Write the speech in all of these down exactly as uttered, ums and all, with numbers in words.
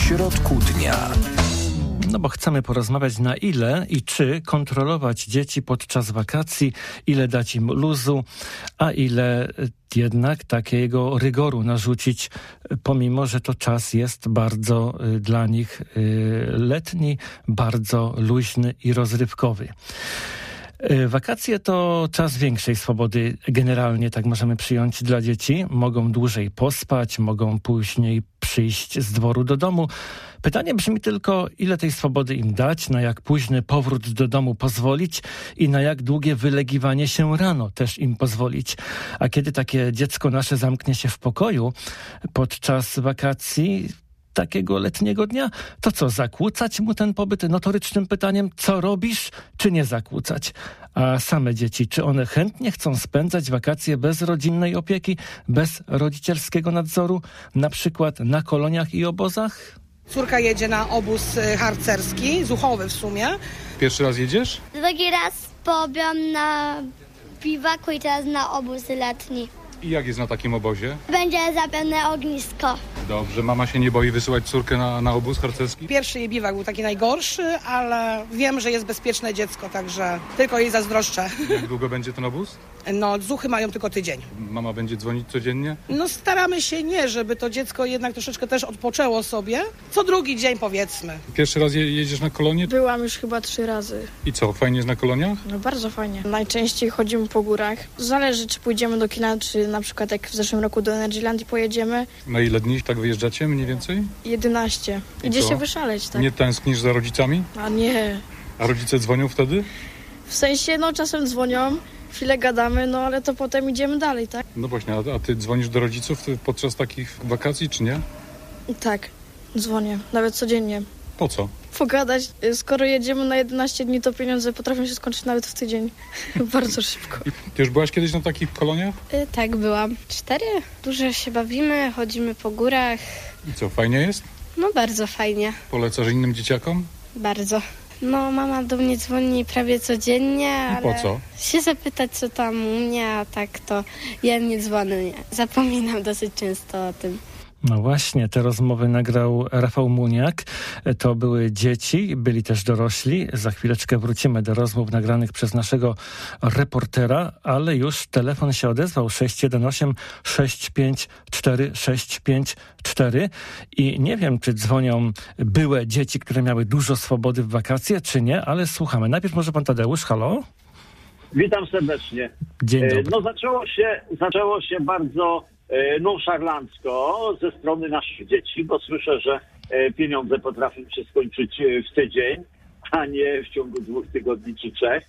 środku dnia. No bo chcemy porozmawiać, na ile i czy kontrolować dzieci podczas wakacji, ile dać im luzu, a ile jednak takiego rygoru narzucić, pomimo że to czas jest bardzo y, dla nich y, letni, bardzo luźny i rozrywkowy. Wakacje to czas większej swobody, generalnie tak możemy przyjąć, dla dzieci. Mogą dłużej pospać, mogą później przyjść z dworu do domu. Pytanie brzmi tylko, ile tej swobody im dać, na jak późny powrót do domu pozwolić i na jak długie wylegiwanie się rano też im pozwolić. A kiedy takie dziecko nasze zamknie się w pokoju podczas wakacji, takiego letniego dnia, to co, zakłócać mu ten pobyt notorycznym pytaniem, co robisz, czy nie zakłócać? A same dzieci, czy one chętnie chcą spędzać wakacje bez rodzinnej opieki, bez rodzicielskiego nadzoru, na przykład na koloniach i obozach? Córka jedzie na obóz harcerski, zuchowy w sumie. Pierwszy raz jedziesz? Drugi raz pobyłam na biwaku i teraz na obóz letni. I jak jest na takim obozie? Będzie zapewne ognisko. Dobrze, mama się nie boi wysyłać córkę na, na obóz harcerski? Pierwszy jej biwak był taki najgorszy, ale wiem, że jest bezpieczne dziecko, także tylko jej zazdroszczę. Jak długo będzie ten obóz? No, zuchy mają tylko tydzień. Mama będzie dzwonić codziennie? No staramy się nie, żeby to dziecko jednak troszeczkę też odpoczęło sobie. Co drugi dzień powiedzmy. Pierwszy raz je, jedziesz na kolonie? Byłam już chyba trzy razy. I co, fajnie jest na koloniach? No bardzo fajnie. Najczęściej chodzimy po górach. Zależy, czy pójdziemy do kina, czy na przykład jak w zeszłym roku do Energylandii pojedziemy. Na ile dni tak wyjeżdżacie mniej więcej? jedenaście. Idzie się wyszaleć, tak? Nie tęsknisz za rodzicami? A nie. A rodzice dzwonią wtedy? W sensie, no czasem dzwonią, chwilę gadamy, no ale to potem idziemy dalej, tak? No właśnie, a, a ty dzwonisz do rodziców podczas takich wakacji, czy nie? Tak, dzwonię, nawet codziennie. Po co? Pogadać. Skoro jedziemy na jedenaście dni, to pieniądze potrafią się skończyć nawet w tydzień. Bardzo szybko. I ty już byłaś kiedyś na takich koloniach? Y, tak, byłam. Cztery. Dużo się bawimy, chodzimy po górach. I co, fajnie jest? No bardzo fajnie. Polecasz innym dzieciakom? Bardzo. No mama do mnie dzwoni prawie codziennie, ale po co? Się zapytać, co tam u mnie, a tak to ja nie dzwonię. Zapominam dosyć często o tym. No właśnie, te rozmowy nagrał Rafał Muniak. To były dzieci, byli też dorośli. Za chwileczkę wrócimy do rozmów nagranych przez naszego reportera, ale już telefon się odezwał sześć jeden osiem sześć pięć cztery sześć pięć cztery i nie wiem, czy dzwonią byłe dzieci, które miały dużo swobody w wakacje, czy nie, ale słuchamy. Najpierw może pan Tadeusz, halo? Witam serdecznie. Dzień dobry. No zaczęło się, zaczęło się bardzo nonszalancko ze strony naszych dzieci, bo słyszę, że pieniądze potrafią się skończyć w tydzień, a nie w ciągu dwóch tygodni czy trzech.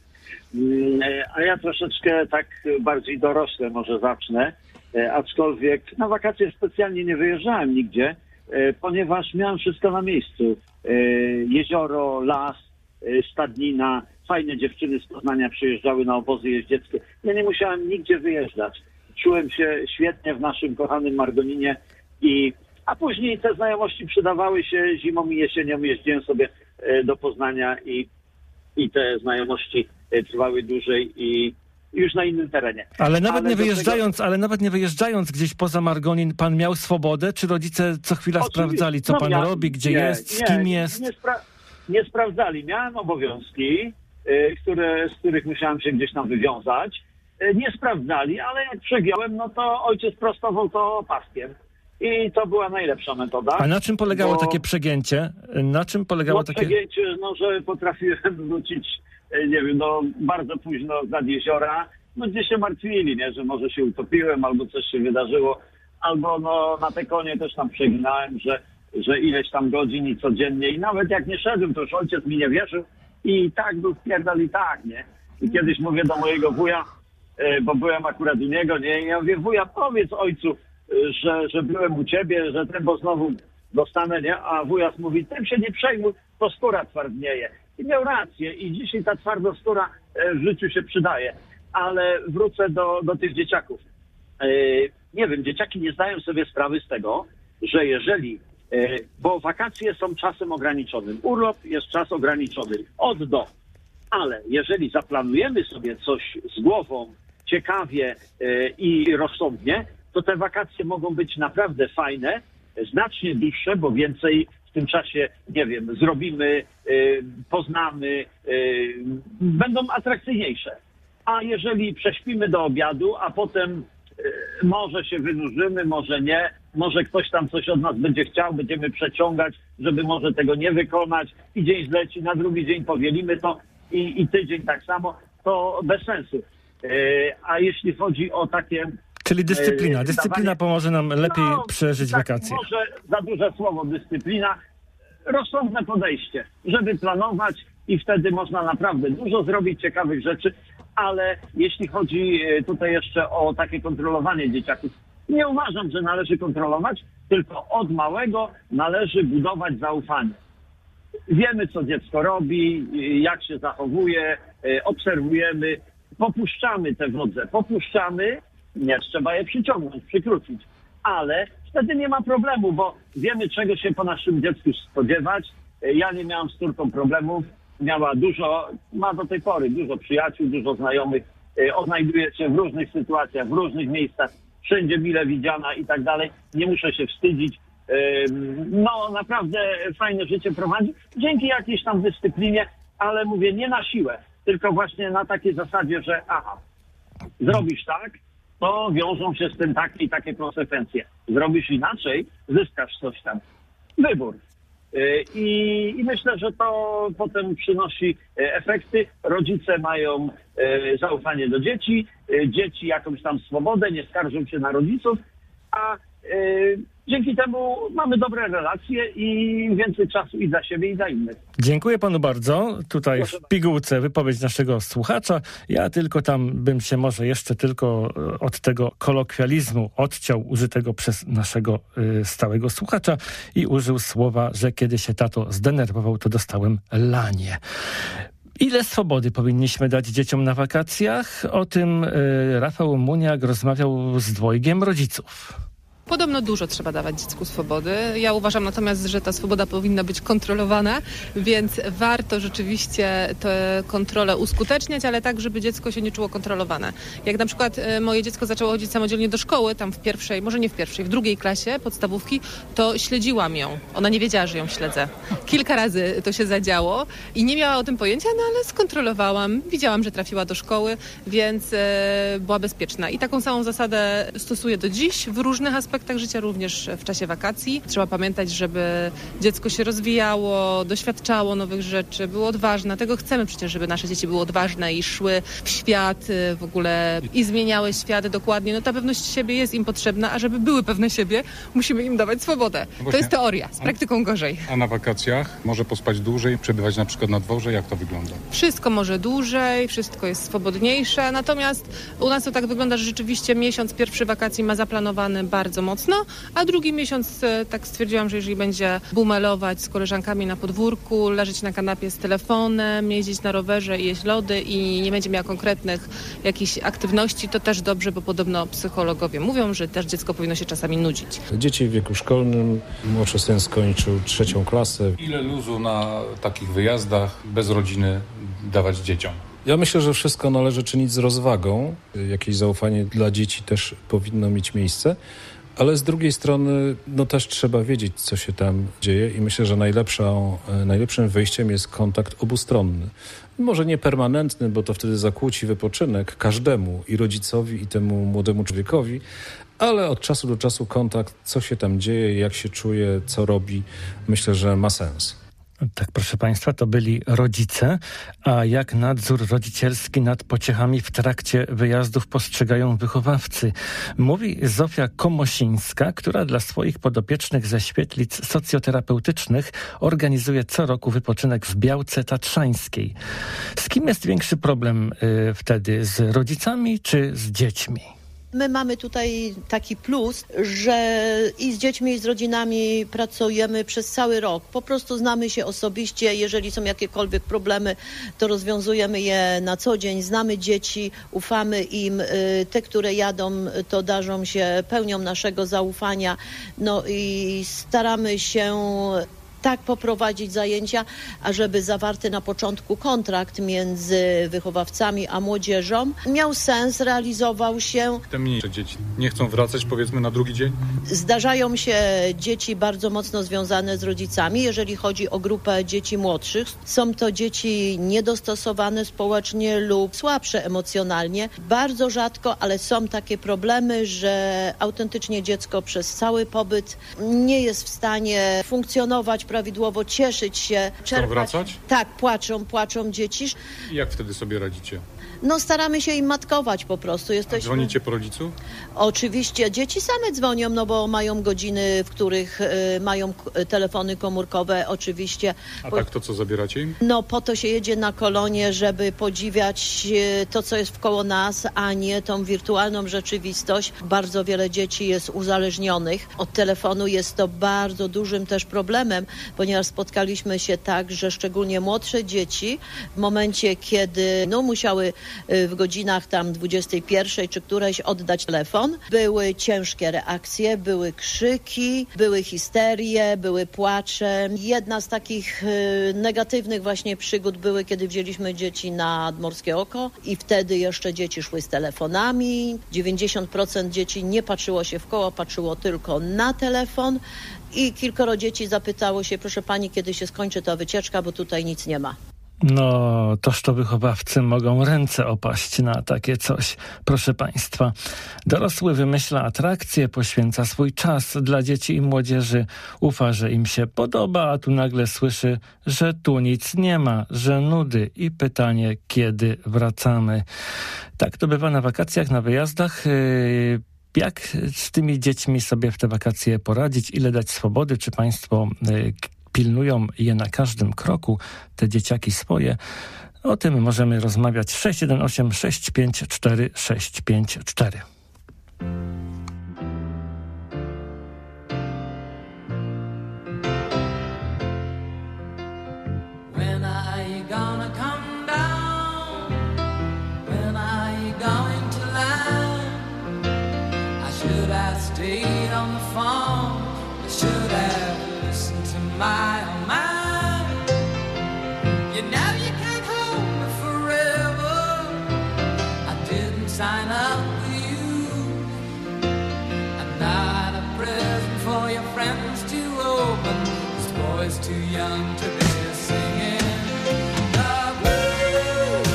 A ja troszeczkę tak bardziej dorosłe może zacznę, aczkolwiek na wakacje specjalnie nie wyjeżdżałem nigdzie, ponieważ miałem wszystko na miejscu. Jezioro, las, stadnina, fajne dziewczyny z Poznania przyjeżdżały na obozy jeździeckie. Ja nie musiałem nigdzie wyjeżdżać. Czułem się świetnie w naszym kochanym Margoninie, i, a później te znajomości przydawały się zimą i jesienią. Jeździłem sobie do Poznania i, i te znajomości trwały dłużej i już na innym terenie. Ale nawet ale nie wyjeżdżając, tego... ale nawet nie wyjeżdżając gdzieś poza Margonin, pan miał swobodę? Czy rodzice co chwila Oczywiście. sprawdzali, co no, pan miałem... robi, gdzie nie, jest, z nie, kim jest? Nie, spra... nie sprawdzali. Miałem obowiązki, y, które, z których musiałem się gdzieś tam wywiązać. Nie sprawdzali, ale jak przegiąłem, no to ojciec prostował to paskiem. I to była najlepsza metoda. A na czym polegało bo... takie przegięcie? Na czym polegało no, takie... przegięcie, no, że potrafiłem wrócić, nie wiem, no bardzo późno nad jeziora, no gdzie się martwili, nie, że może się utopiłem, albo coś się wydarzyło, albo no na te konie też tam przeginałem, że, że ileś tam godzin i codziennie, i nawet jak nie szedłem, to już ojciec mi nie wierzył i tak był wpierdal i tak, nie. I kiedyś mówię do mojego wuja, bo byłem akurat u niego, nie? I ja mówię, wuja, powiedz ojcu, że, że byłem u ciebie, że ten, bo znowu dostanę, nie? A wujas mówi, tym się nie przejmuj, to skóra twardnieje. I miał rację i dzisiaj ta twardoskóra w życiu się przydaje. Ale wrócę do, do tych dzieciaków. Nie wiem, dzieciaki nie zdają sobie sprawy z tego, że jeżeli, bo wakacje są czasem ograniczonym, urlop jest czas ograniczony, od do. Ale jeżeli zaplanujemy sobie coś z głową, ciekawie yy, i rozsądnie, to te wakacje mogą być naprawdę fajne, znacznie dłuższe, bo więcej tym czasie, nie wiem, zrobimy, y, poznamy, y, będą atrakcyjniejsze. A jeżeli prześpimy do obiadu, a potem y, może się wynurzymy, może nie, może ktoś tam coś od nas będzie chciał, będziemy przeciągać, żeby może tego nie wykonać i dzień zleci, na drugi dzień powielimy to i, i tydzień tak samo, to bez sensu. Y, a jeśli chodzi o takie... Czyli dyscyplina. y, Dyscyplina dawanie, pomoże nam lepiej no, przeżyć tak, wakacje. Może za duże słowo dyscyplina. Rozsądne podejście, żeby planować i wtedy można naprawdę dużo zrobić ciekawych rzeczy, ale jeśli chodzi tutaj jeszcze o takie kontrolowanie dzieciaków, nie uważam, że należy kontrolować, tylko od małego należy budować zaufanie. Wiemy, co dziecko robi, jak się zachowuje, obserwujemy, popuszczamy te wodze, popuszczamy, nie trzeba je przyciągnąć, przykrócić, ale wtedy nie ma problemu, bo wiemy, czego się po naszym dziecku spodziewać. Ja nie miałam z córką problemów, miała dużo, ma do tej pory dużo przyjaciół, dużo znajomych, odnajduje się w różnych sytuacjach, w różnych miejscach, wszędzie mile widziana i tak dalej. Nie muszę się wstydzić. No naprawdę fajne życie prowadzi, dzięki jakiejś tam dyscyplinie, ale mówię, nie na siłę, tylko właśnie na takiej zasadzie, że aha, zrobisz tak, to wiążą się z tym takie i takie konsekwencje. Zrobisz inaczej, zyskasz coś tam. Wybór. I, I myślę, że to potem przynosi efekty. Rodzice mają zaufanie do dzieci, dzieci jakąś tam swobodę, nie skarżą się na rodziców, a dzięki temu mamy dobre relacje i więcej czasu i dla siebie, i dla innych. Dziękuję panu bardzo. Tutaj w pigułce wypowiedź naszego słuchacza. Ja tylko tam bym się może jeszcze tylko od tego kolokwializmu odciął użytego przez naszego y, stałego słuchacza i użył słowa, że kiedy się tato zdenerwował, to dostałem lanie. Ile swobody powinniśmy dać dzieciom na wakacjach? O tym y, Rafał Muniak rozmawiał z dwojgiem rodziców. Podobno dużo trzeba dawać dziecku swobody. Ja uważam natomiast, że ta swoboda powinna być kontrolowana, więc warto rzeczywiście tę kontrolę uskuteczniać, ale tak, żeby dziecko się nie czuło kontrolowane. Jak na przykład moje dziecko zaczęło chodzić samodzielnie do szkoły, tam w pierwszej, może nie w pierwszej, w drugiej klasie podstawówki, to śledziłam ją. Ona nie wiedziała, że ją śledzę. Kilka razy to się zadziało i nie miała o tym pojęcia, no ale skontrolowałam. Widziałam, że trafiła do szkoły, więc e, była bezpieczna. I taką samą zasadę stosuję do dziś w różnych aspektach życia, również w czasie wakacji. Trzeba pamiętać, żeby dziecko się rozwijało, doświadczało nowych rzeczy, było odważne. Tego chcemy przecież, żeby nasze dzieci były odważne i szły w świat w ogóle i zmieniały świat dokładnie. No ta pewność siebie jest im potrzebna, a żeby były pewne siebie, musimy im dawać swobodę. No to jest teoria, z praktyką gorzej. A na wakacjach może pospać dłużej, przebywać na przykład na dworze? Jak to wygląda? Wszystko może dłużej, wszystko jest swobodniejsze, natomiast u nas to tak wygląda, że rzeczywiście miesiąc pierwszy wakacji ma zaplanowany bardzo mocno, a drugi miesiąc tak stwierdziłam, że jeżeli będzie bumelować z koleżankami na podwórku, leżeć na kanapie z telefonem, jeździć na rowerze i jeść lody i nie będzie miała konkretnych jakichś aktywności, to też dobrze, bo podobno psychologowie mówią, że też dziecko powinno się czasami nudzić. Dzieci w wieku szkolnym, młodszy syn skończył trzecią klasę. Ile luzu na takich wyjazdach bez rodziny dawać dzieciom? Ja myślę, że wszystko należy czynić z rozwagą. Jakieś zaufanie dla dzieci też powinno mieć miejsce. Ale z drugiej strony no też trzeba wiedzieć, co się tam dzieje i myślę, że najlepszą, najlepszym wyjściem jest kontakt obustronny. Może nie permanentny, bo to wtedy zakłóci wypoczynek każdemu, i rodzicowi, i temu młodemu człowiekowi, ale od czasu do czasu kontakt, co się tam dzieje, jak się czuje, co robi, myślę, że ma sens. Tak, proszę państwa, to byli rodzice. A jak nadzór rodzicielski nad pociechami w trakcie wyjazdów postrzegają wychowawcy? Mówi Zofia Komosińska, która dla swoich podopiecznych ze świetlic socjoterapeutycznych organizuje co roku wypoczynek w Białce Tatrzańskiej. Z kim jest większy problem y, wtedy? Z rodzicami czy z dziećmi? My mamy tutaj taki plus, że i z dziećmi, i z rodzinami pracujemy przez cały rok. Po prostu znamy się osobiście. Jeżeli są jakiekolwiek problemy, to rozwiązujemy je na co dzień. Znamy dzieci, ufamy im. Te, które jadą, to darzą się pełnią naszego zaufania. No i staramy się tak poprowadzić zajęcia, ażeby zawarty na początku kontrakt między wychowawcami a młodzieżą miał sens, realizował się. Te mniejsze dzieci nie chcą wracać, powiedzmy, na drugi dzień? Zdarzają się dzieci bardzo mocno związane z rodzicami. Jeżeli chodzi o grupę dzieci młodszych, są to dzieci niedostosowane społecznie lub słabsze emocjonalnie. Bardzo rzadko, ale są takie problemy, że autentycznie dziecko przez cały pobyt nie jest w stanie funkcjonować prawidłowo, cieszyć się, czerpać. Chcą wracać? Tak, płaczą, płaczą dzieci. I jak wtedy sobie radzicie? No staramy się im matkować po prostu. Jesteśmy... A dzwonicie po rodzicu? Oczywiście. Dzieci same dzwonią, no bo mają godziny, w których y, mają k- telefony komórkowe, oczywiście. A po... tak to co, zabieracie im? No po to się jedzie na kolonie, żeby podziwiać y, to, co jest wkoło nas, a nie tą wirtualną rzeczywistość. Bardzo wiele dzieci jest uzależnionych od telefonu. Jest to bardzo dużym też problemem, ponieważ spotkaliśmy się tak, że szczególnie młodsze dzieci w momencie, kiedy no, musiały w godzinach tam dwudziestej pierwszej czy którejś oddać telefon. Były ciężkie reakcje, były krzyki, były histerie, były płacze. Jedna z takich y, negatywnych właśnie przygód były, kiedy wzięliśmy dzieci na Morskie Oko i wtedy jeszcze dzieci szły z telefonami. dziewięćdziesiąt procent dzieci nie patrzyło się w koło, patrzyło tylko na telefon i kilkoro dzieci zapytało się, proszę pani, kiedy się skończy ta wycieczka, bo tutaj nic nie ma. No, toż to wychowawcy mogą ręce opaść na takie coś. Proszę państwa, dorosły wymyśla atrakcje, poświęca swój czas dla dzieci i młodzieży, ufa, że im się podoba, a tu nagle słyszy, że tu nic nie ma, że nudy i pytanie, kiedy wracamy. Tak to bywa na wakacjach, na wyjazdach. Jak z tymi dziećmi sobie w te wakacje poradzić? Ile dać swobody? Czy państwo pilnują je na każdym kroku, te dzieciaki swoje? O tym możemy rozmawiać. sześć jeden osiem sześć pięć cztery sześć pięć cztery. My, oh my, you know you can't hold me forever. I didn't sign up with you. I'm not a present for your friends to open. This boy's too young to be singing the blues.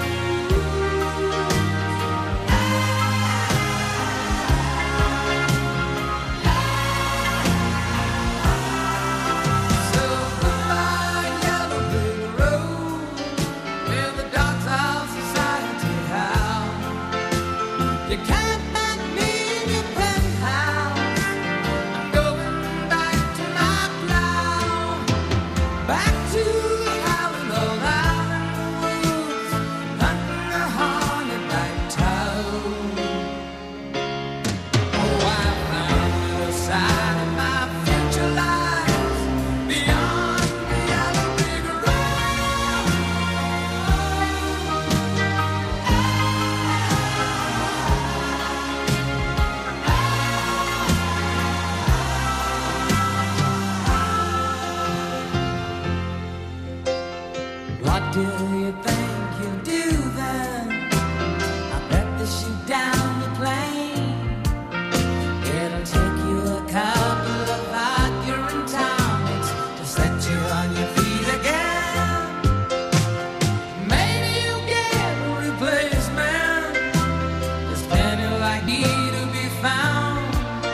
What do you think you'll do then? I bet they shoot down the plane. It'll take you a couple of vodka and tonics to set you on your feet again. Maybe you'll get a replacement. There's plenty like me to be found.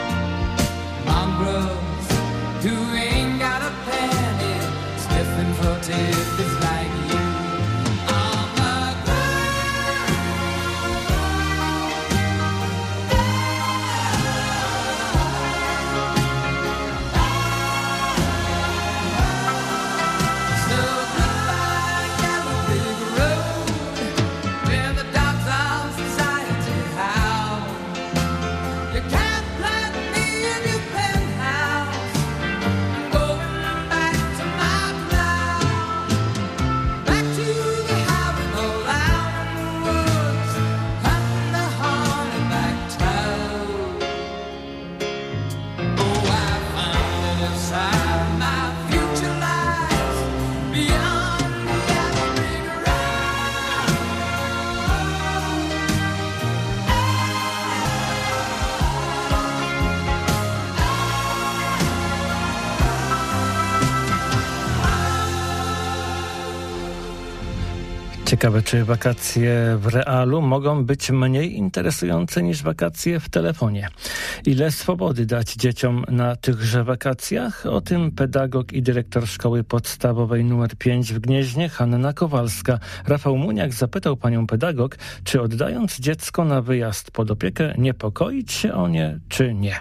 Mongrels who ain't got a penny, sniffing for tidbits like you. On the ground. So goodbye, yellow brick road, where the dogs of society howl. You can't plant me in your penthouse. I'm going back to my plow. Ciekawe, czy wakacje w realu mogą być mniej interesujące niż wakacje w telefonie. Ile swobody dać dzieciom na tychże wakacjach? O tym pedagog i dyrektor szkoły podstawowej numer pięć w Gnieźnie, Hanna Kowalska. Rafał Muniak zapytał panią pedagog, czy oddając dziecko na wyjazd pod opiekę, niepokoić się o nie, czy nie?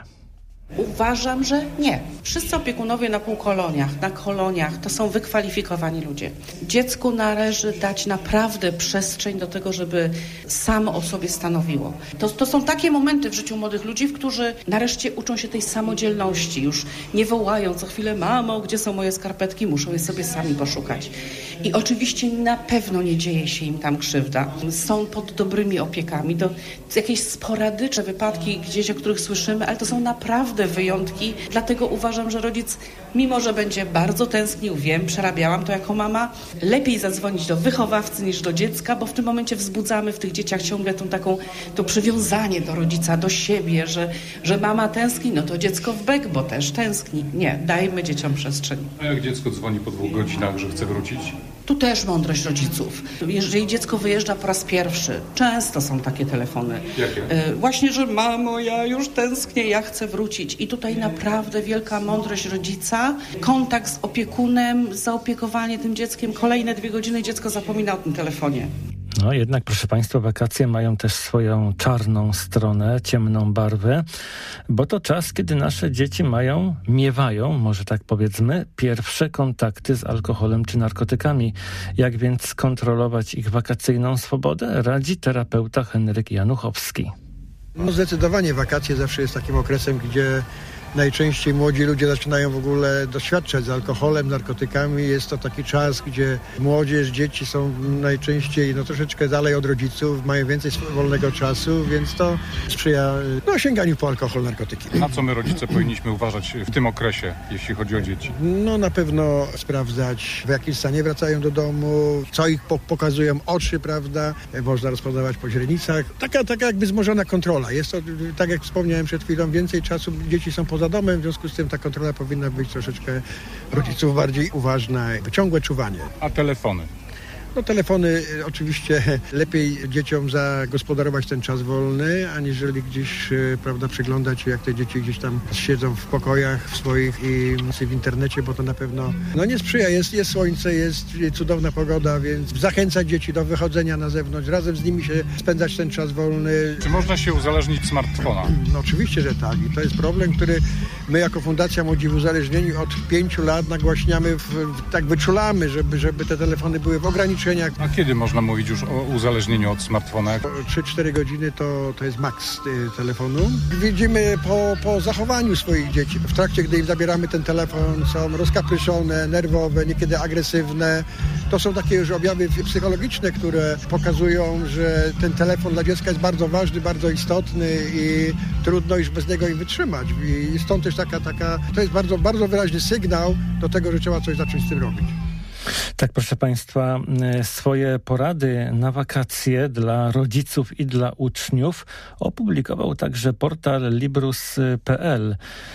Uważam, że nie. Wszyscy opiekunowie na półkoloniach, na koloniach to są wykwalifikowani ludzie. Dziecku należy dać naprawdę przestrzeń do tego, żeby samo o sobie stanowiło. To, to są takie momenty w życiu młodych ludzi, w którzy nareszcie uczą się tej samodzielności. Już nie wołają co chwilę: mamo, gdzie są moje skarpetki? Muszą je sobie sami poszukać. I oczywiście na pewno nie dzieje się im tam krzywda. Są pod dobrymi opiekami. To jakieś sporadyczne wypadki gdzieś, o których słyszymy, ale to są naprawdę wyjątki, dlatego uważam, że rodzic, mimo że będzie bardzo tęsknił, wiem, przerabiałam to jako mama, lepiej zadzwonić do wychowawcy niż do dziecka, bo w tym momencie wzbudzamy w tych dzieciach ciągle tą taką, to przywiązanie do rodzica, do siebie, że, że mama tęskni, no to dziecko w bek, bo też tęskni. Nie, dajmy dzieciom przestrzeń. A jak dziecko dzwoni po dwóch godzinach, że chce wrócić? Tu też mądrość rodziców. Jeżeli dziecko wyjeżdża po raz pierwszy, często są takie telefony. Jakie? Właśnie, że mamo, ja już tęsknię, ja chcę wrócić. I tutaj naprawdę wielka mądrość rodzica, kontakt z opiekunem, zaopiekowanie tym dzieckiem. Kolejne dwie godziny dziecko zapomina o tym telefonie. No jednak, proszę państwa, wakacje mają też swoją czarną stronę, ciemną barwę, bo to czas, kiedy nasze dzieci mają, miewają, może tak powiedzmy, pierwsze kontakty z alkoholem czy narkotykami. Jak więc kontrolować ich wakacyjną swobodę, radzi terapeuta Henryk Januchowski. No zdecydowanie wakacje zawsze jest takim okresem, gdzie najczęściej młodzi ludzie zaczynają w ogóle doświadczać z alkoholem, narkotykami. Jest to taki czas, gdzie młodzież, dzieci są najczęściej no, troszeczkę dalej od rodziców, mają więcej wolnego czasu, więc to sprzyja no, sięganiu po alkohol, narkotyki. Na co my, rodzice, powinniśmy uważać w tym okresie, jeśli chodzi o dzieci? No na pewno sprawdzać, w jakim stanie wracają do domu, co ich po- pokazują oczy, prawda? Można rozpoznawać po źrenicach. Taka, taka jakby wzmożona kontrola. Jest to, tak jak wspomniałem przed chwilą, więcej czasu dzieci są poza domem, w związku z tym ta kontrola powinna być troszeczkę rodziców bardziej uważna, ciągłe czuwanie. A telefony? No telefony oczywiście lepiej dzieciom zagospodarować ten czas wolny, aniżeli gdzieś, prawda, przyglądać się, jak te dzieci gdzieś tam siedzą w pokojach w swoich i w internecie, bo to na pewno no nie sprzyja. Jest, jest słońce, jest cudowna pogoda, więc zachęcać dzieci do wychodzenia na zewnątrz, razem z nimi się spędzać ten czas wolny. Czy można się uzależnić od smartfona? No oczywiście, że tak. I to jest problem, który my jako Fundacja Młodzi w Uzależnieniu od pięciu lat nagłaśniamy, w, w, tak wyczulamy, żeby, żeby te telefony były w ograniczeniu. A kiedy można mówić już o uzależnieniu od smartfona? trzy cztery godziny to, to jest maks telefonu. Widzimy po, po zachowaniu swoich dzieci. W trakcie, gdy im zabieramy ten telefon, są rozkapryszone, nerwowe, niekiedy agresywne. To są takie już objawy psychologiczne, które pokazują, że ten telefon dla dziecka jest bardzo ważny, bardzo istotny i trudno już bez niego im wytrzymać. I stąd też taka, taka, to jest bardzo, bardzo wyraźny sygnał do tego, że trzeba coś zacząć z tym robić. Tak, proszę państwa, swoje porady na wakacje dla rodziców i dla uczniów opublikował także portal librus kropka p l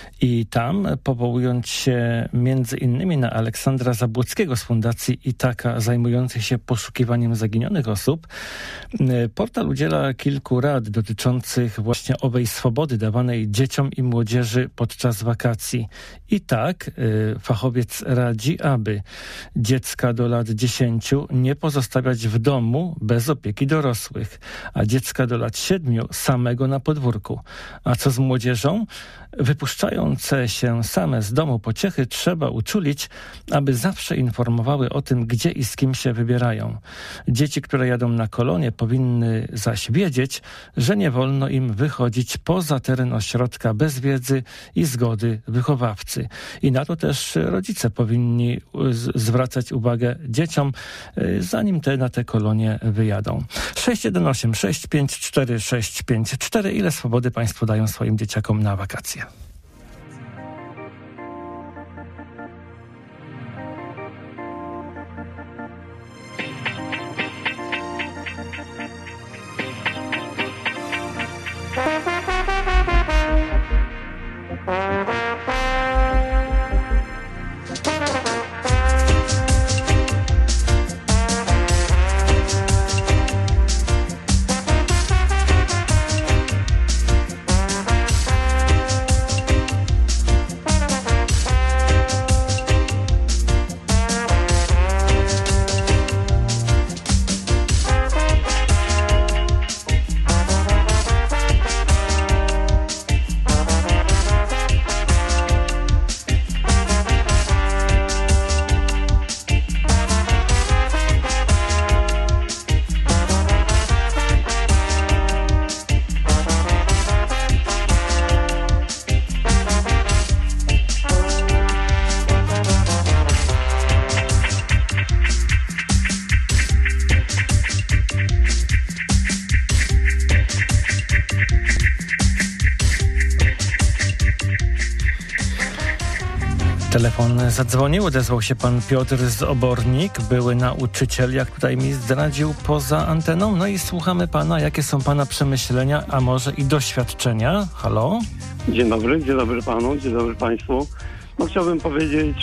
i tam, powołując się między innymi na Aleksandra Zabłockiego z Fundacji Itaka, zajmujących się poszukiwaniem zaginionych osób, portal udziela kilku rad dotyczących właśnie owej swobody dawanej dzieciom i młodzieży podczas wakacji. I tak fachowiec radzi, aby dziecka do lat dziesięciu nie pozostawiać w domu bez opieki dorosłych, a dziecka do lat siedmiu samego na podwórku. A co z młodzieżą? Wypuszczające się same z domu pociechy trzeba uczulić, aby zawsze informowały o tym, gdzie i z kim się wybierają. Dzieci, które jadą na kolonie, powinny zaś wiedzieć, że nie wolno im wychodzić poza teren ośrodka bez wiedzy i zgody wychowawcy. I na to też rodzice powinni z- zwracać uwagę dzieciom, zanim te na te kolonie wyjadą. sześć jeden osiem sześć pięć cztery sześć pięć cztery. Ile swobody państwo dają swoim dzieciakom na wakacje? Telefon zadzwonił, odezwał się pan Piotr z Obornik, były nauczyciel, jak tutaj mi zdradził poza anteną. No i słuchamy pana, jakie są pana przemyślenia, a może i doświadczenia. Halo? Dzień dobry, dzień dobry panu, dzień dobry państwu. No chciałbym powiedzieć,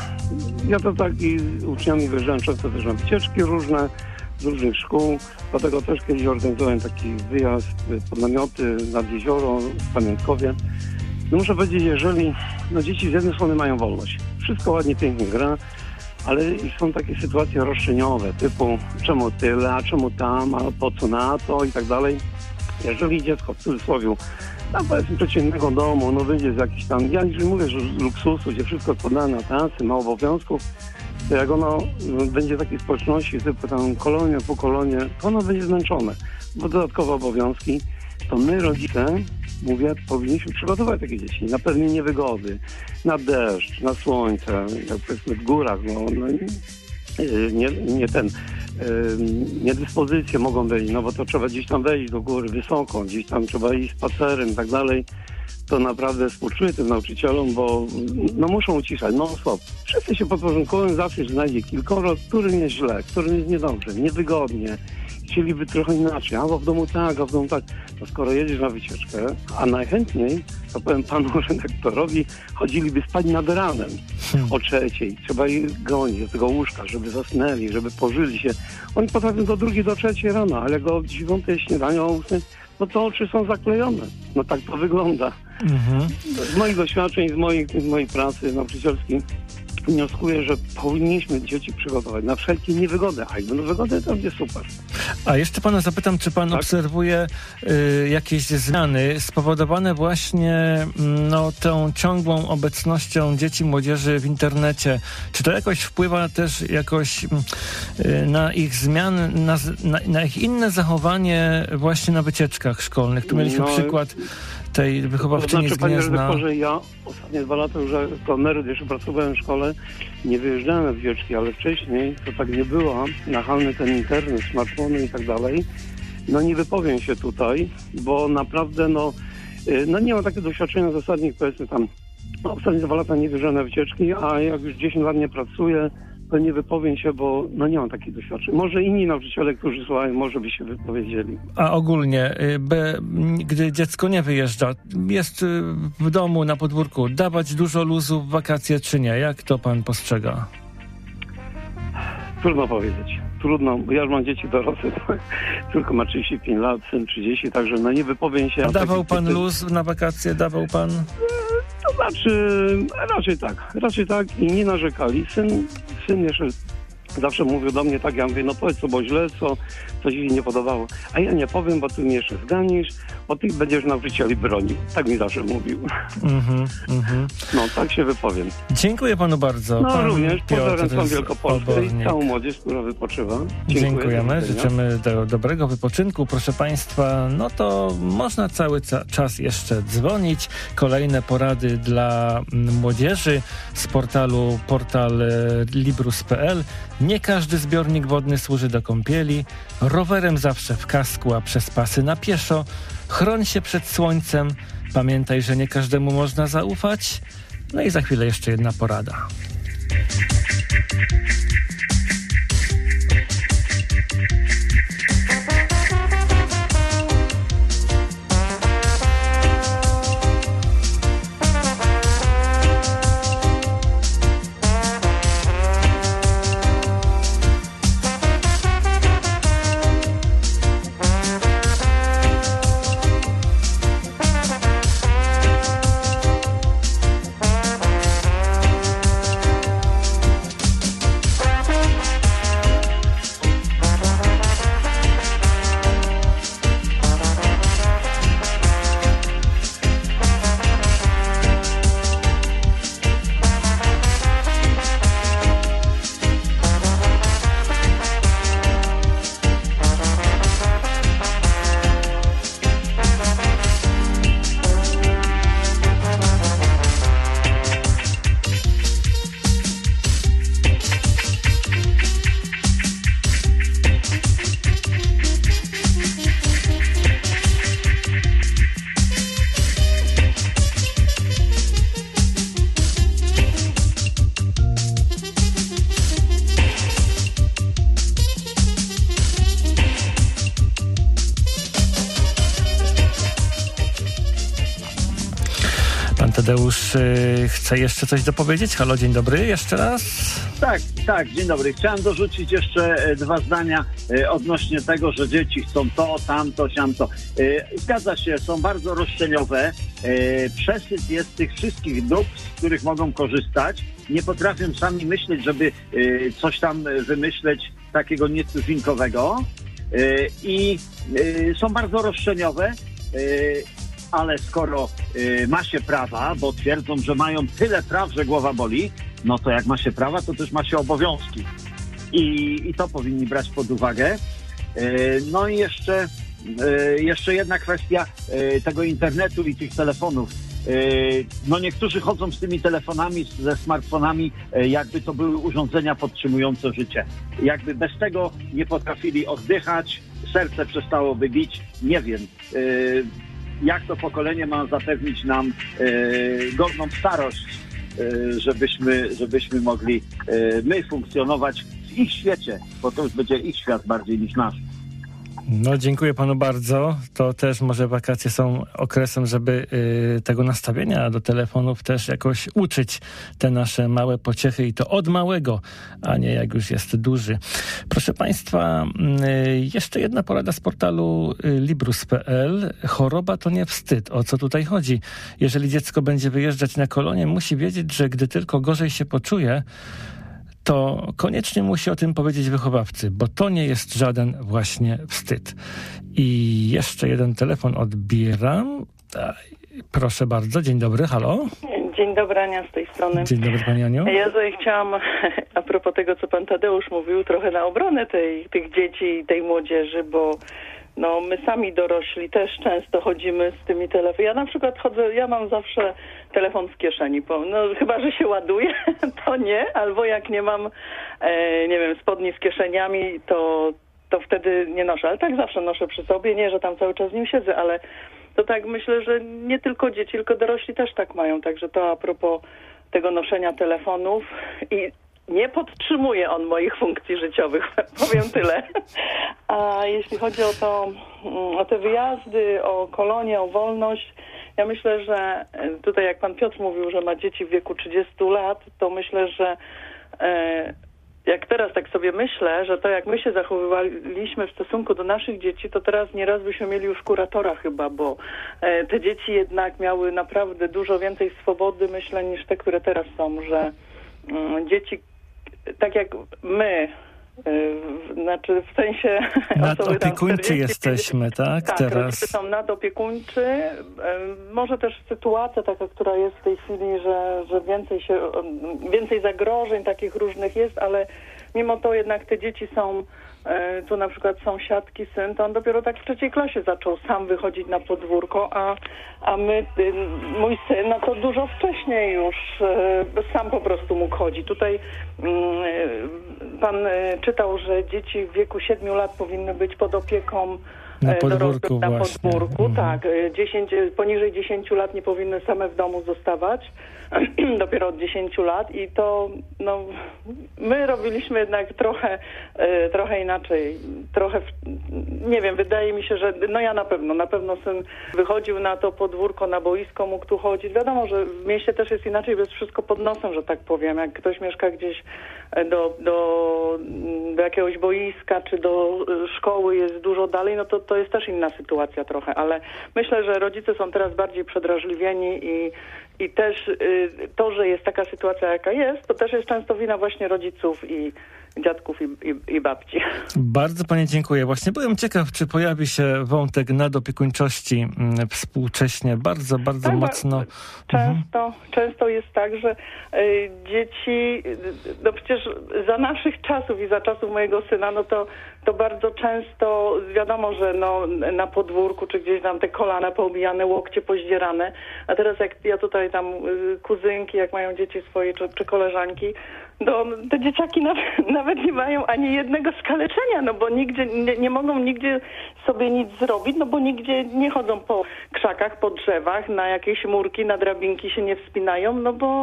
ja to tak i z uczniami wyjeżdżałem często też na wycieczki różne, z różnych szkół, dlatego też kiedyś organizowałem taki wyjazd pod namioty nad jezioro w Pamiątkowie. No muszę powiedzieć, jeżeli no dzieci z jednej strony mają wolność, wszystko ładnie, pięknie gra, ale są takie sytuacje roszczeniowe, typu czemu tyle, a czemu tam, a po co na to i tak dalej. Jeżeli dziecko w cudzysłowie, tam powiedzmy przeciętnego domu, no wyjdzie z jakichś tam, ja nie mówię, że z luksusu, gdzie wszystko podane na tacy, ma obowiązków, to jak ono będzie w takiej społeczności, typu tam kolonie po kolonie, to ono będzie zmęczone, bo dodatkowe obowiązki, to my rodzice, mówię, powinniśmy przygotować takie dzieci na pewne niewygody, na deszcz, na słońce, jak powiedzmy w górach, no, no nie, nie ten, niedyspozycje mogą być, no bo to trzeba gdzieś tam wejść do góry wysoko, gdzieś tam trzeba iść spacerem i tak dalej. To naprawdę współczuję tym nauczycielom, bo no muszą uciszać non-stop. Wszyscy się podporządkują, zawsze się znajdzie kilkoro, którym jest źle, którym jest niedobrze, niewygodnie. Chcieliby trochę inaczej, albo w domu tak, a w domu tak. No skoro jedziesz na wycieczkę, a najchętniej, to powiem panu redaktorowi, chodziliby spać nad ranem o trzeciej. Trzeba ich gonić do tego łóżka, żeby zasnęli, żeby pożyli się. Oni potrafią do drugiej, do trzeciej rano, ale jak o dziewiątej śniadania, o ósmej, no to oczy są zaklejone. No tak to wygląda. Mhm. Z moich doświadczeń, z mojej, z mojej pracy nauczycielskiej wnioskuję, że powinniśmy dzieci przygotować na wszelkie niewygody, a jak będą wygody, to będzie super. A jeszcze pana zapytam, czy pan tak? obserwuje y, jakieś zmiany spowodowane właśnie no, tą ciągłą obecnością dzieci, młodzieży w internecie? Czy to jakoś wpływa też jakoś y, na ich zmiany, na, na, na ich inne zachowanie właśnie na wycieczkach szkolnych? Tu mieliśmy no, przykład tej wychowawczyni to znaczy, z Gniezna. Panie redaktorze, ja ostatnie dwa lata już jako emeryt jeszcze pracowałem w szkole, nie wyjeżdżałem na wycieczki, ale wcześniej to tak nie było. Nachalny ten internet, smartfony i tak dalej. No nie wypowiem się tutaj, bo naprawdę no, no nie mam takiego doświadczenia z ostatnich, powiedzmy tam, no, ostatnie dwa lata nie wyjeżdżałem na wycieczki, a jak już dziesięć lat nie pracuję, to nie wypowiem się, bo no nie mam takich doświadczeń. Może inni nauczyciele, którzy słuchają, może by się wypowiedzieli. A ogólnie, by, gdy dziecko nie wyjeżdża, jest w domu, na podwórku, dawać dużo luzu w wakacje czy nie? Jak to pan postrzega? Trudno powiedzieć. Trudno, bo ja już mam dzieci dorosłe, tylko ma trzydzieści pięć lat, syn trzydzieści, także no nie wypowiem się. A dawał pan typy... luz na wakacje? Dawał pan? To znaczy, raczej tak, raczej tak i nie narzekali. Syn, syn jeszcze zawsze mówił do mnie tak, ja mówię, no powiedz co było źle, co, co ci nie podobało. A ja nie powiem, bo ty mnie jeszcze zganisz, bo ty będziesz nauczycieli bronił. Tak mi zawsze mówił. Mm-hmm, mm-hmm. No, tak się wypowiem. Dziękuję panu bardzo. No Pan również, Piotr pozdrawiam całą Wielkopolskę Obornik. i całą młodzież, która wypoczywa. Dziękuję, Dziękujemy, życzymy do, dobrego wypoczynku. Proszę państwa, no to można cały ca- czas jeszcze dzwonić. Kolejne porady dla młodzieży z portalu portal librus kropka p l. Nie każdy zbiornik wodny służy do kąpieli. Rowerem zawsze w kasku, a przez pasy na pieszo. Chroń się przed słońcem. Pamiętaj, że nie każdemu można zaufać. No i za chwilę jeszcze jedna porada. Tadeusz y, chce jeszcze coś dopowiedzieć. Halo, dzień dobry, jeszcze raz. Tak, tak, dzień dobry. Chciałem dorzucić jeszcze e, dwa zdania e, odnośnie tego, że dzieci chcą to, tamto, siamto. E, zgadza się, są bardzo roszczeniowe. E, przesyt jest tych wszystkich dóbr, z których mogą korzystać. Nie potrafią sami myśleć, żeby e, coś tam wymyśleć takiego nietuzinkowego. E, I e, są bardzo roszczeniowe. E, ale skoro y, ma się prawa, bo twierdzą, że mają tyle praw, że głowa boli, no to jak ma się prawa, to też ma się obowiązki. I, i to powinni brać pod uwagę. Y, no i jeszcze, y, jeszcze jedna kwestia y, tego internetu i tych telefonów. Y, no niektórzy chodzą z tymi telefonami, ze smartfonami, y, jakby to były urządzenia podtrzymujące życie. Jakby bez tego nie potrafili oddychać, serce przestałoby bić, nie wiem. Y, jak to pokolenie ma zapewnić nam e, godną starość, e, żebyśmy, żebyśmy mogli e, my funkcjonować w ich świecie, bo to już będzie ich świat bardziej niż nasz. No, dziękuję panu bardzo. To też może wakacje są okresem, żeby y, tego nastawienia do telefonów też jakoś uczyć te nasze małe pociechy i to od małego, a nie jak już jest duży. Proszę państwa, y, jeszcze jedna porada z portalu y, librus kropka p l. Choroba to nie wstyd. O co tutaj chodzi? Jeżeli dziecko będzie wyjeżdżać na kolonie, musi wiedzieć, że gdy tylko gorzej się poczuje, to koniecznie musi o tym powiedzieć wychowawcy, bo to nie jest żaden właśnie wstyd. I jeszcze jeden telefon odbieram. Proszę bardzo, dzień dobry, halo. Dzień dobry, Ania z tej strony. Dzień dobry, pani Aniu. Ja tutaj chciałam, a propos tego, co pan Tadeusz mówił, trochę na obronę tej, tych dzieci i tej młodzieży, bo no my sami dorośli też często chodzimy z tymi telefonami. Ja na przykład chodzę, ja mam zawsze telefon w kieszeni, bo, no chyba, że się ładuje, to nie, albo jak nie mam, e, nie wiem, spodni z kieszeniami, to, to wtedy nie noszę, ale tak zawsze noszę przy sobie, nie, że tam cały czas z nim siedzę, ale to tak myślę, że nie tylko dzieci, tylko dorośli też tak mają, także to a propos tego noszenia telefonów i nie podtrzymuje on moich funkcji życiowych, powiem tyle. A jeśli chodzi o to, o te wyjazdy, o kolonie, o wolność, ja myślę, że tutaj jak pan Piotr mówił, że ma dzieci w wieku trzydziestu lat, to myślę, że e, jak teraz tak sobie myślę, że to jak my się zachowywaliśmy w stosunku do naszych dzieci, to teraz nieraz byśmy mieli już kuratora chyba, bo e, te dzieci jednak miały naprawdę dużo więcej swobody, myślę, niż te, które teraz są, że mm, dzieci tak jak my, yy, znaczy w sensie nadopiekuńczy jesteśmy, tak? Tak, teraz rodzice są nadopiekuńczy. Yy, może też sytuacja taka, która jest w tej chwili, że, że więcej się, więcej zagrożeń takich różnych jest, ale mimo to jednak te dzieci są, yy, tu na przykład sąsiadki syn, to on dopiero tak w trzeciej klasie zaczął sam wychodzić na podwórko, a, a my, yy, mój syn, no to dużo wcześniej już yy, sam po prostu mógł chodzić. Tutaj yy, pan yy, czytał, że dzieci w wieku siedmiu lat powinny być pod opieką na podwórku, na właśnie. podwórku, Mhm. tak. dziesięć, poniżej dziesięciu lat nie powinny same w domu zostawać. Dopiero od dziesięciu lat i to, no, my robiliśmy jednak trochę, e, trochę inaczej. Trochę, w, nie wiem, wydaje mi się, że, no ja na pewno, na pewno syn wychodził na to podwórko, na boisko, mógł tu chodzić. Wiadomo, że w mieście też jest inaczej, bo jest wszystko pod nosem, że tak powiem. Jak ktoś mieszka gdzieś do, do, do jakiegoś boiska, czy do szkoły jest dużo dalej, no to to jest też inna sytuacja trochę, ale myślę, że rodzice są teraz bardziej przedrażliwieni i I też y, to, że jest taka sytuacja, jaka jest, to też jest często wina właśnie rodziców i dziadków i, i, i babci. Bardzo pani dziękuję. Właśnie byłem ciekaw, czy pojawi się wątek nadopiekuńczości mm, współcześnie. Bardzo, bardzo tak, mocno. Często, mhm. często jest tak, że y, dzieci, no przecież za naszych czasów i za czasów mojego syna, no to, to bardzo często wiadomo, że no, na podwórku czy gdzieś tam te kolana poobijane, łokcie pozdzierane, a teraz jak ja tutaj tam y, kuzynki, jak mają dzieci swoje czy, czy koleżanki, to te dzieciaki nawet, nawet nie mają ani jednego skaleczenia, no bo nigdzie nie, nie mogą nigdzie sobie nic zrobić, no bo nigdzie nie chodzą po krzakach, po drzewach, na jakieś murki, na drabinki się nie wspinają, no bo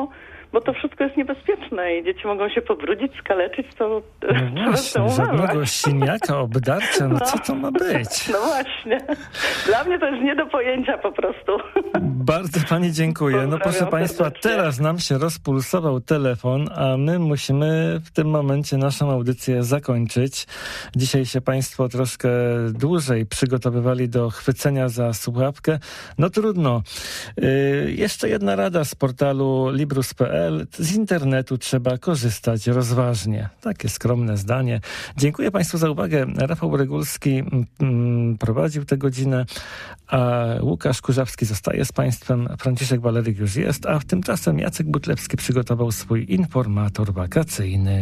bo to wszystko jest niebezpieczne i dzieci mogą się pobrudzić, skaleczyć, to no właśnie, żadnego siniaka, obdarcia, no co to ma być? No właśnie. Dla mnie to jest nie do pojęcia po prostu. Bardzo pani dziękuję. No proszę państwa, teraz nam się rozpulsował telefon, a my musimy w tym momencie naszą audycję zakończyć. Dzisiaj się państwo troszkę dłużej przygotowywali do chwycenia za słuchawkę. No trudno. Yy, jeszcze jedna rada z portalu librus kropka p l. Z internetu trzeba korzystać rozważnie. Takie skromne zdanie. Dziękuję państwu za uwagę. Rafał Regulski mm, prowadził tę godzinę, a Łukasz Kurzawski zostaje z państwem. Franciszek Waleryk już jest, a tymczasem Jacek Butlewski przygotował swój informator wakacyjny.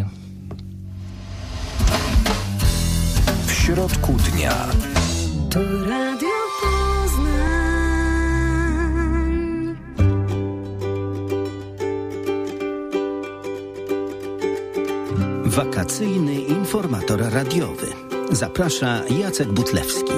W środku dnia. To Radio Poznań. Wakacyjny informator radiowy. Zaprasza Jacek Butlewski.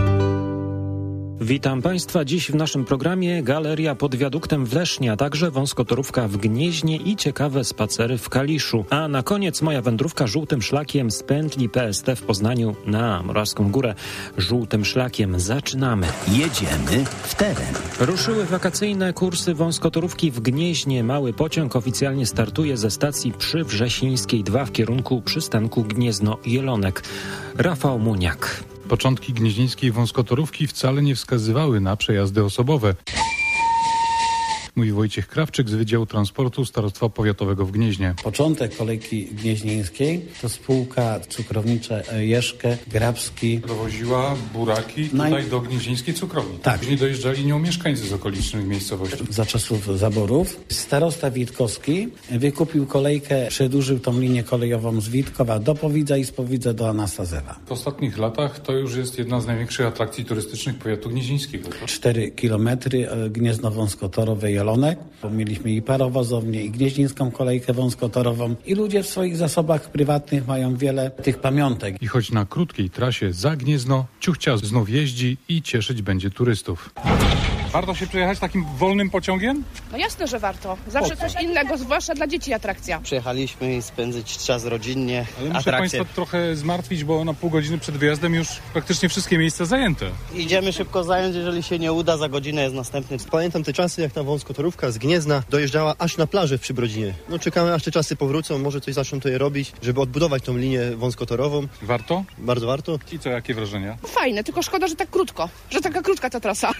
Witam Państwa. Dziś w naszym programie galeria pod wiaduktem w Lesznie, a także wąskotorówka w Gnieźnie i ciekawe spacery w Kaliszu. A na koniec moja wędrówka żółtym szlakiem z pętli P S T w Poznaniu na Morawską Górę. Żółtym szlakiem zaczynamy. Jedziemy w teren. Ruszyły wakacyjne kursy wąskotorówki w Gnieźnie. Mały pociąg oficjalnie startuje ze stacji przy Wrzesińskiej dwa w kierunku przystanku Gniezno-Jelonek. Rafał Muniak. Początki gnieźnieńskiej wąskotorówki wcale nie wskazywały na przejazdy osobowe. Mówi Wojciech Krawczyk z Wydziału Transportu Starostwa Powiatowego w Gnieźnie. Początek kolejki gnieźnieńskiej to spółka cukrownicza Jeszkę, Grabski. Dowoziła buraki tutaj Naj... do gnieźnieńskiej cukrowni. Tak. Później dojeżdżali nią mieszkańcy z okolicznych miejscowości. Za czasów zaborów starosta Witkowski wykupił kolejkę, przedłużył tą linię kolejową z Witkowa do Powidza i z Powidza do Anastazewa. W ostatnich latach to już jest jedna z największych atrakcji turystycznych powiatu gnieźnieńskiego. Cztery kilometry Gniezno wąskotorowe Jelonek. Mieliśmy i parowozownię, i gnieźnieńską kolejkę wąskotorową i ludzie w swoich zasobach prywatnych mają wiele tych pamiątek. I choć na krótkiej trasie za Gniezno ciuchcia znów jeździ i cieszyć będzie turystów. Warto się przejechać takim wolnym pociągiem? No jasne, że warto. Zawsze coś innego, zwłaszcza dla dzieci atrakcja. Przyjechaliśmy spędzić czas rodzinnie. Ale muszę atrakcje. Państwa trochę zmartwić, bo na pół godziny przed wyjazdem już praktycznie wszystkie miejsca zajęte. Idziemy szybko zająć, jeżeli się nie uda, za godzinę jest następny. Pamiętam te czasy, jak ta wąskotorówka z Gniezna dojeżdżała aż na plażę w Przybrodzinie. No czekamy, aż te czasy powrócą, może coś zaczną tutaj robić, żeby odbudować tą linię wąskotorową. Warto? Bardzo warto. I co, jakie wrażenia? Fajne, tylko szkoda, że tak krótko, że taka krótka ta trasa.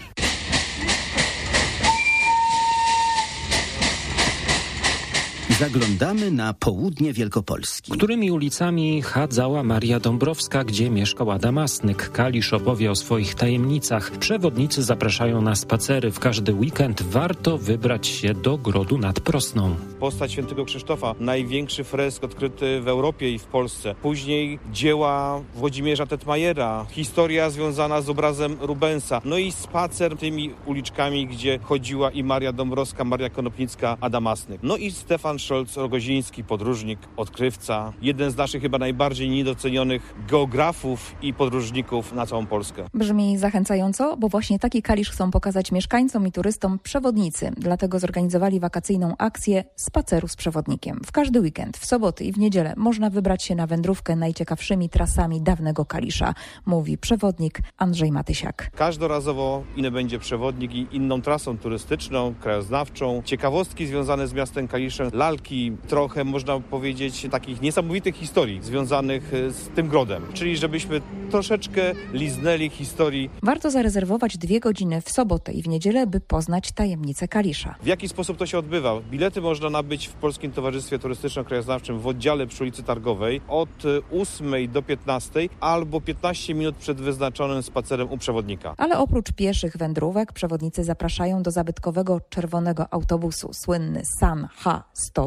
Zaglądamy na południe Wielkopolski. Którymi ulicami chadzała Maria Dąbrowska, gdzie mieszkał Adam Asnyk? Kalisz opowie o swoich tajemnicach. Przewodnicy zapraszają na spacery. W każdy weekend warto wybrać się do Grodu nad Prosną. Postać świętego Krzysztofa, największy fresk odkryty w Europie i w Polsce. Później dzieła Włodzimierza Tetmajera, historia związana z obrazem Rubensa. No i spacer tymi uliczkami, gdzie chodziła i Maria Dąbrowska, Maria Konopnicka, Adam Asnyk. No i Stefan Szolc-Rogoziński, podróżnik, odkrywca, jeden z naszych chyba najbardziej niedocenionych geografów i podróżników na całą Polskę. Brzmi zachęcająco, bo właśnie taki Kalisz chcą pokazać mieszkańcom i turystom przewodnicy. Dlatego zorganizowali wakacyjną akcję spaceru z przewodnikiem. W każdy weekend, w soboty i w niedzielę można wybrać się na wędrówkę najciekawszymi trasami dawnego Kalisza, mówi przewodnik Andrzej Matysiak. Każdorazowo inny będzie przewodnik i inną trasą turystyczną, krajoznawczą, ciekawostki związane z miastem Kaliszem, lalki, trochę można powiedzieć takich niesamowitych historii związanych z tym grodem, czyli żebyśmy troszeczkę liznęli historii. Warto zarezerwować dwie godziny w sobotę i w niedzielę, by poznać tajemnicę Kalisza. W jaki sposób to się odbywa? Bilety można nabyć w Polskim Towarzystwie Turystyczno-Krajoznawczym w oddziale przy ulicy Targowej od ósmej do piętnastej albo piętnaście minut przed wyznaczonym spacerem u przewodnika. Ale oprócz pieszych wędrówek przewodnicy zapraszają do zabytkowego czerwonego autobusu, słynny San Ha sto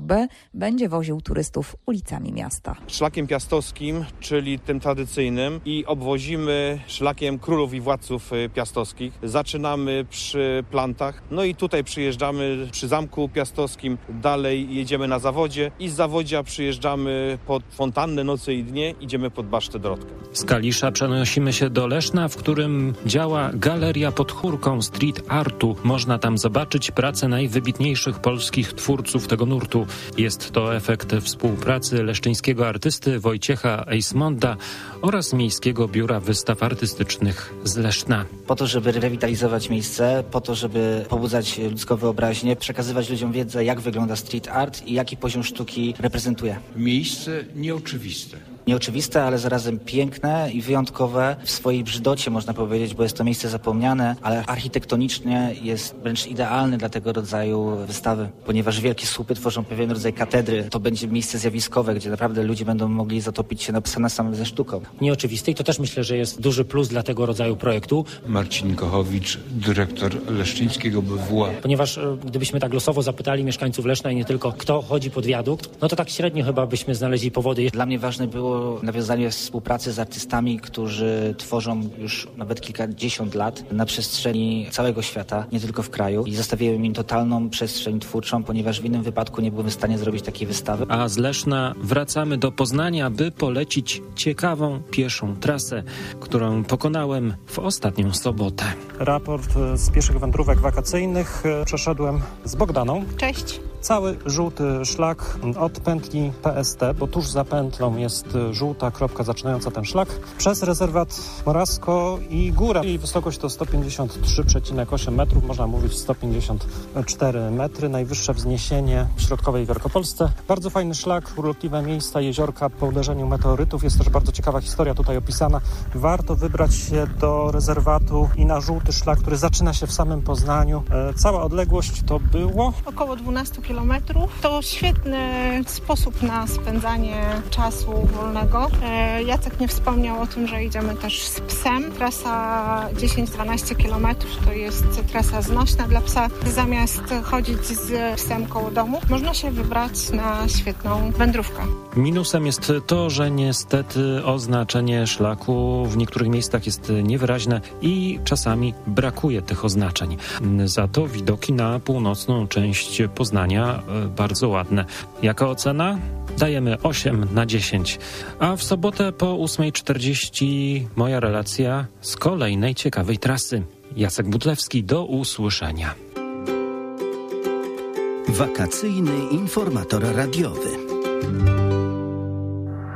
B będzie woził turystów ulicami miasta. Szlakiem piastowskim, czyli tym tradycyjnym, i obwozimy szlakiem królów i władców piastowskich. Zaczynamy przy plantach, no i tutaj przyjeżdżamy przy Zamku Piastowskim, dalej jedziemy na Zawodzie i z Zawodzia przyjeżdżamy pod Fontannę Nocy i Dnie, idziemy pod Basztę Drodkę. Z Kalisza przenosimy się do Leszna, w którym działa Galeria pod chórką street artu. Można tam zobaczyć pracę najwybitniejszych polskich twórców tego nurtu. Jest to efekt współpracy leszczyńskiego artysty Wojciecha Eismonda oraz Miejskiego Biura Wystaw Artystycznych z Leszna. Po to, żeby rewitalizować miejsce, po to, żeby pobudzać ludzką wyobraźnię, przekazywać ludziom wiedzę, jak wygląda street art i jaki poziom sztuki reprezentuje. Miejsce nieoczywiste. Nieoczywiste, ale zarazem piękne i wyjątkowe w swojej brzydocie, można powiedzieć, bo jest to miejsce zapomniane, ale architektonicznie jest wręcz idealny dla tego rodzaju wystawy, ponieważ wielkie słupy tworzą pewien rodzaj katedry. To będzie miejsce zjawiskowe, gdzie naprawdę ludzie będą mogli zatopić się na sam ze sztuką. Nieoczywiste i to też myślę, że jest duży plus dla tego rodzaju projektu. Marcin Kochowicz, dyrektor Leszczyńskiego B W A. Ponieważ gdybyśmy tak losowo zapytali mieszkańców Leszna i nie tylko, kto chodzi pod wiadukt, no to tak średnio chyba byśmy znaleźli powody. Dla mnie ważne było nawiązanie współpracy z artystami, którzy tworzą już nawet kilkadziesiąt lat na przestrzeni całego świata, nie tylko w kraju, i zostawiłem im totalną przestrzeń twórczą, ponieważ w innym wypadku nie byłem w stanie zrobić takiej wystawy. A z Leszna wracamy do Poznania, by polecić ciekawą pieszą trasę, którą pokonałem w ostatnią sobotę. Raport z pieszych wędrówek wakacyjnych przeszedłem z Bogdaną. Cześć. Cały żółty szlak od pętli P S T, bo tuż za pętlą jest żółta kropka zaczynająca ten szlak, przez rezerwat Morasko i górę. Jej wysokość to sto pięćdziesiąt trzy przecinek osiem metrów, można mówić sto pięćdziesiąt cztery metry, najwyższe wzniesienie w środkowej Wielkopolsce. Bardzo fajny szlak, urokliwe miejsca, jeziorka po uderzeniu meteorytów. Jest też bardzo ciekawa historia tutaj opisana. Warto wybrać się do rezerwatu i na żółty szlak, który zaczyna się w samym Poznaniu. E, cała odległość to było około dwanaście kilometrów. To świetny sposób na spędzanie czasu wolnego. E, Jacek nie wspomniał o tym, że idziemy też z psem. Trasa dziesięć do dwunastu kilometrów to jest trasa znośna dla psa. Zamiast chodzić z psem koło domu, można się wybrać na świetną wędrówkę. Minusem jest to, że niestety oznaczenie szlaku w niektórych miejscach jest niewyraźne i czasami brakuje tych oznaczeń. Za to widoki na północną część Poznania bardzo ładne. Jaka ocena? Dajemy osiem na dziesięć. A w sobotę po ósma czterdzieści moja relacja z kolejnej ciekawej trasy. Jacek Butlewski, do usłyszenia. Wakacyjny informator radiowy.